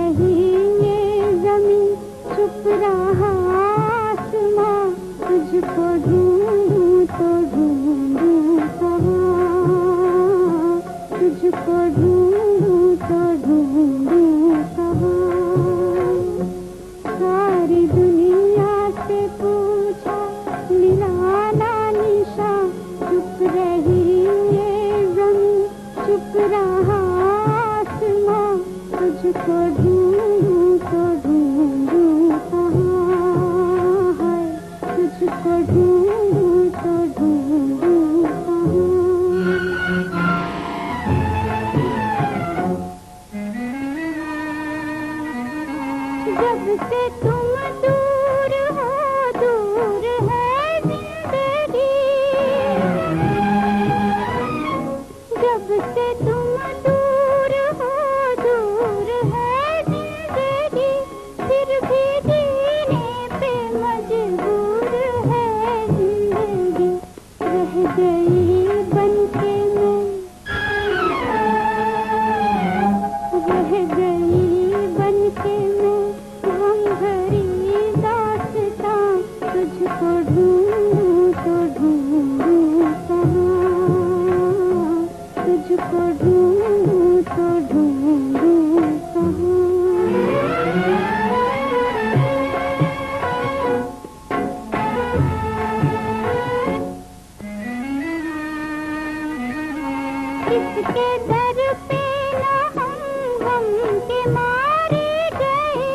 रही ये ज़मीं, चुप रहा आसमां, तुझको ढूंढूं तो ढूंढूं कहाँ, तुझको ढूंढूं तो ढूंढूं कहाँ। सारी दुनिया से पूछा, मिला ना निशान, चुप रही ये ज़मीं, चुप रहा आसमां, तुझको ढूंढूं तो ढूंढूं कहाँ है, तुझको ढूंढूं तो ढूंढूं कहाँ। जब से तुम दूर हो, दूर है जिंदगी, जब से तुम दूर हो, दूर है जिंदगी, फिर भी जीने पे मजबूर है जिंदगी। रह गई बनके मैं, रह गई बनके मैं गम भरी दास्तां, तुझको ढूंढूं तो ढूंढूं कहाँ, तुझको ढूंढूं तो ढूंढूं कहाँ। किसके दर पे ना हम गम के मारे गए,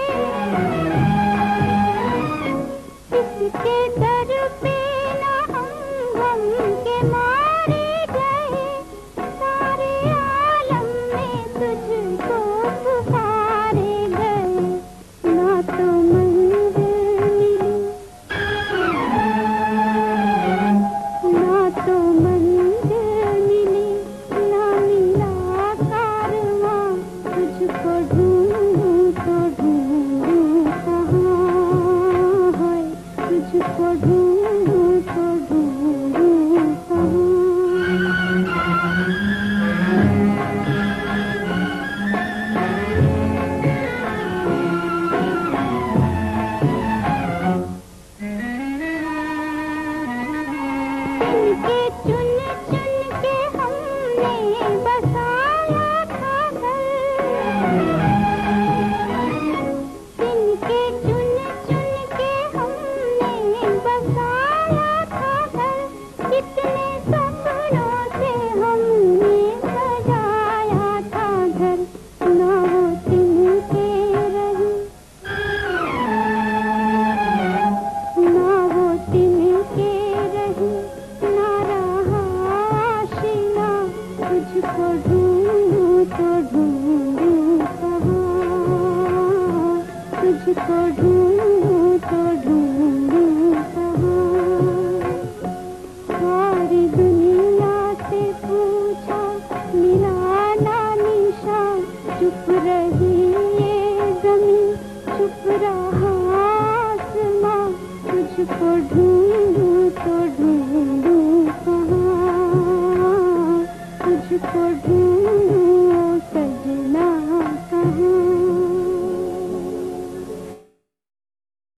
किसके दर पे ना हम गम के मारे गए, सारे आलम में तुझको पुकारे गए। ना तो मंजिल मिली, ना तो मंजिल मिली, ना मिला कारवां, तुझको ढूंढूं तो ढूंढूं कहाँ है, तुझको ढूंढूं तो ढूंढूं कहाँ। इनके चुन चुन के हमने बसाया था घर, इनके चुन चुन के हमने बसाया था घर, कितने सपनों से हमने सजाया था घर। ना वो तिनके रही, ना वो तिनके रही, ना रहा आशिना, तुझको ढूंढूं तो ढूंढूं कहाँ, तुझको ढूंढूं तो ढूंढूं कहाँ। सारी दुनिया से पूछा, मिला ना निशान, चुप रही ये ज़मीं, चुप रहा आसमां, तुझको ढूंढूं तो ढूंढूं